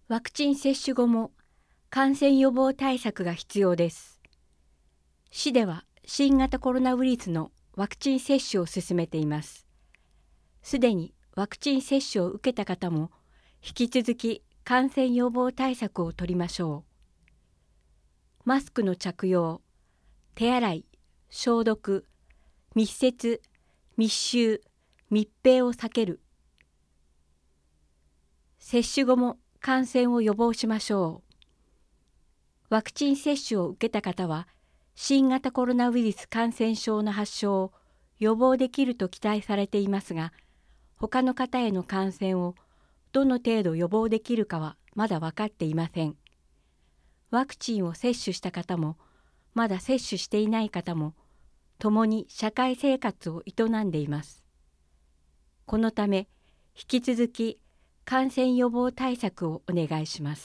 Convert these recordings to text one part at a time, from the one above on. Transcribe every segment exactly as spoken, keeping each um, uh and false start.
ワクチン接種後も感染予防対策が必要です。市では新型コロナウイルスのワクチン接種を進めています。すでにワクチン接種を受けた方も引き続き感染予防対策を取りましょう。マスクの着用、手洗い、消毒、密接、密集、密閉を避ける。接種後も感染を予防しましょう。ワクチン接種を受けた方は、新型コロナウイルス感染症の発症を予防できると期待されていますが、他の方への感染をどの程度予防できるかはまだ分かっていません。ワクチンを接種した方も、まだ接種していない方も、共に社会生活を営んでいます。このため、引き続き感染予防対策をお願いします。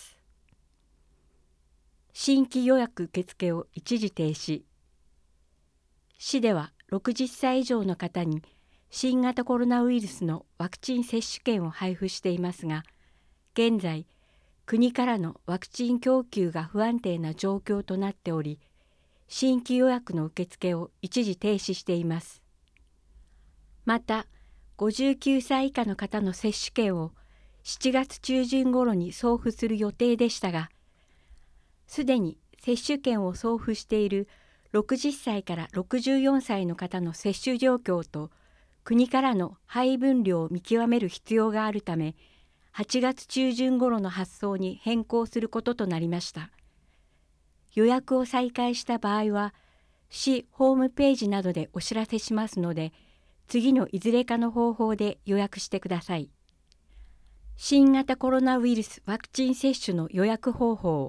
新規予約受付を一時停止。市ではろくじゅっさい以上の方に新型コロナウイルスのワクチン接種券を配布していますが、現在、国からのワクチン供給が不安定な状況となっており、新規予約の受付を一時停止しています。また、ごじゅうきゅうさい以下の方の接種券をしちがつ中旬頃に送付する予定でしたが、すでに接種券を送付しているろくじゅっさいからろくじゅうよんさいの方の接種状況と国からの配分量を見極める必要があるため、はちがつ中旬頃の発送に変更することとなりました。予約を再開した場合は、市ホームページなどでお知らせしますので、次のいずれかの方法で予約してください。新型コロナウイルスワクチン接種の予約方法。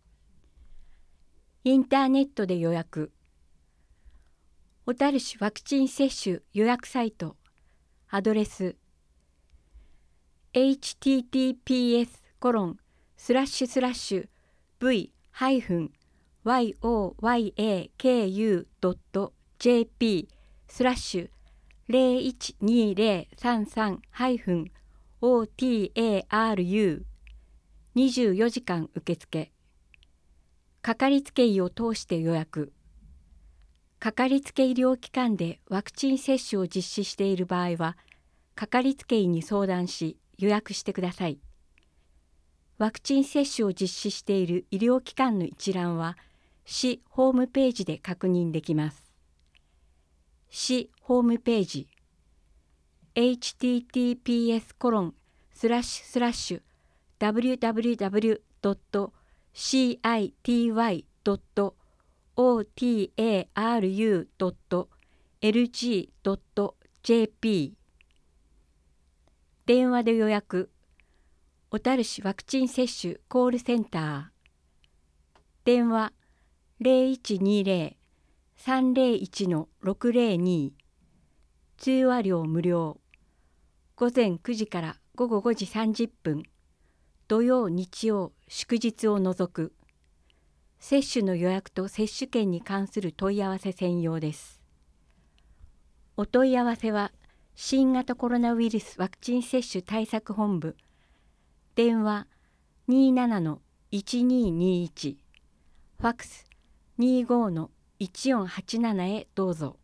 インターネットで予約。小樽市ワクチン接種予約サイト。アドレス。エイチティーティーピーエスコロンスラッシュスラッシュブイハイフンワイオーワイエーケーユードットジェーピースラッシュゼロいちにゼロさんさんハイフンオーティーエーアールユー にじゅうよじかん受付。かかりつけ医を通して予約。かかりつけ医療機関でワクチン接種を実施している場合は、かかりつけ医に相談し予約してください。ワクチン接種を実施している医療機関の一覧は、市ホームページで確認できます。市ホームページ エイチティーティーピーエスコロンスラッシュスラッシュダブリューダブリューダブリュードットシーアイティーワイドットオーティーエーアールユードットエルジードットジェーピー。 電話で予約。小樽市ワクチン接種コールセンター。電話ゼロいちにゼロ さんゼロいち ろくゼロに。通話料無料。午前くじから午後ごじさんじゅっぷん。土曜日曜祝日を除く。接種の予約と接種券に関する問い合わせ専用です。お問い合わせは新型コロナウイルスワクチン接種対策本部。電話 にーななのいちにーにーいち。ファックス にーごーのいちよんはちなな へどうぞ。